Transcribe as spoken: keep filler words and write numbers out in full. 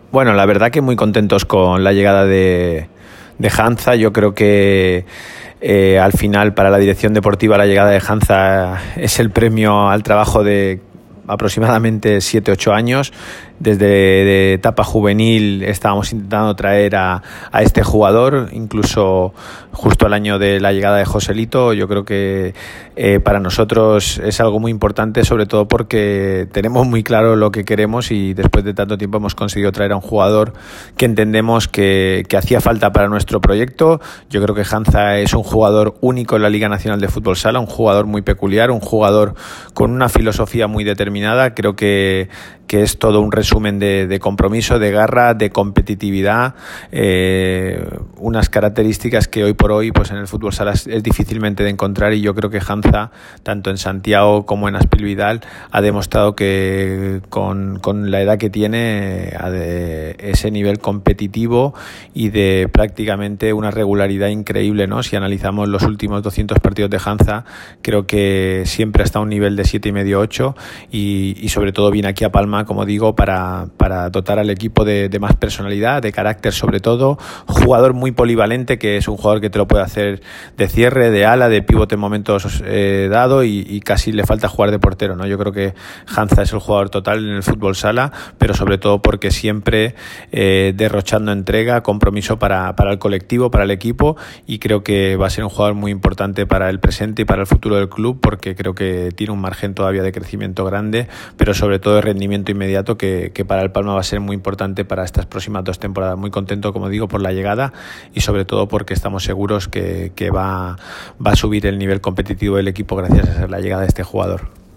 Bueno, la verdad que muy contentos con la llegada de, de Hansa. Yo creo que eh, al final para la dirección deportiva la llegada de Hansa es el premio al trabajo de aproximadamente siete ocho años. Desde de etapa juvenil estábamos intentando traer a, a este jugador, incluso justo al año de la llegada de Joselito. Yo creo que eh, para nosotros es algo muy importante, sobre todo porque tenemos muy claro lo que queremos y después de tanto tiempo hemos conseguido traer a un jugador que entendemos que, que hacía falta para nuestro proyecto. Yo creo que Hansa es un jugador único en la Liga Nacional de Fútbol Sala, un jugador muy peculiar, un jugador con una filosofía muy determinada. Creo que que es todo un resumen de, de compromiso, de garra, de competitividad, eh, unas características que hoy por hoy pues en el fútbol sala es, es difícilmente de encontrar, y yo creo que Hansa, tanto en Santiago como en Aspil-Vidal, ha demostrado que con, con la edad que tiene, de ese nivel competitivo y de prácticamente una regularidad increíble, ¿no? Si analizamos los últimos doscientos partidos de Hansa, creo que siempre está a un nivel de siete y medio ocho, y, y sobre todo viene aquí a Palma, como digo, para, para dotar al equipo de, de más personalidad, de carácter sobre todo, jugador muy polivalente, que es un jugador que te lo puede hacer de cierre, de ala, de pivote en momentos eh, dado, y, y casi le falta jugar de portero, ¿no? Yo creo que Hansa es el jugador total en el fútbol sala, pero sobre todo porque siempre eh, derrochando entrega, compromiso para, para el colectivo, para el equipo, y creo que va a ser un jugador muy importante para el presente y para el futuro del club, porque creo que tiene un margen todavía de crecimiento grande, pero sobre todo de rendimiento inmediato que, que para el Palma va a ser muy importante para estas próximas dos temporadas. Muy contento, como digo, por la llegada y sobre todo porque estamos seguros que, que va, va a subir el nivel competitivo del equipo gracias a la llegada de este jugador.